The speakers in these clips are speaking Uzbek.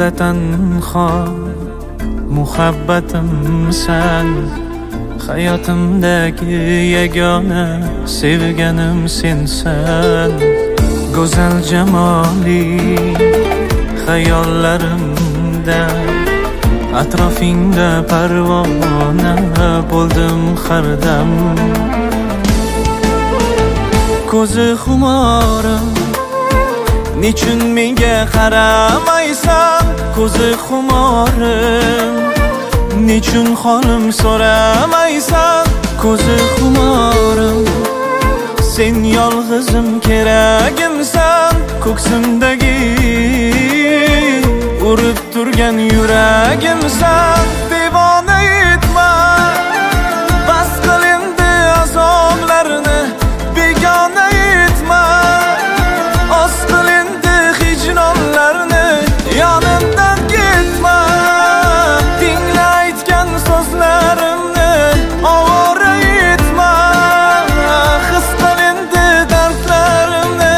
tanho muhabbatimsan, hayotimdagi yagona sevganim sensan. Go'zal jamoli hayollarimda, atrofingda parvona bo'ldim har dam. Ko'zi xumorim, nechun menga qaramaysan? Ko'zi xumorim, nechun holim so'ramaysan? Ko'zi xumorim, sen yolg'izim keragimsan. Ko'ksimdagi urib turgan yuragimsan. Devona etma, bas qil endi azoblarni, begona etma, oz qil endi hijronlarni. Yonimdan ketma, tingla aytgan so'zlarimni, ovora etma, his qil endi dardlarimni.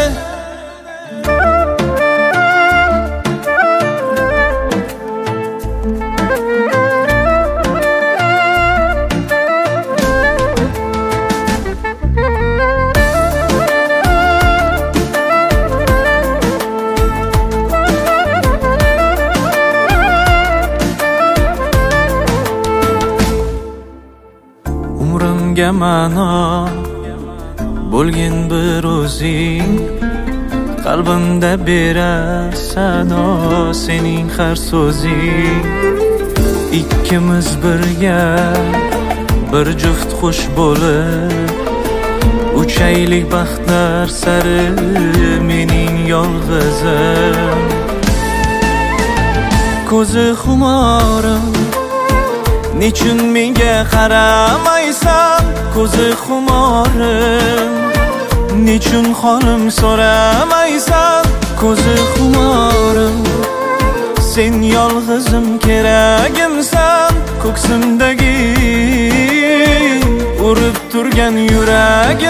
Umrimga ma'no bo'lgin bir o'zing, qalbimda berasan o sening har so'zing. Ikkimiz birga bir juft xush bo'lib, uchaylik baxtlar sari mening yolg'izim. Ko'zi xumorim, nechun menga qaramaysan? Ko'zi xumorim, nechun holim so'ramaysan? Ko'zi xumorim, sen yolg'izim keragimsan. Ko'ksimdagi urib turgan yuragim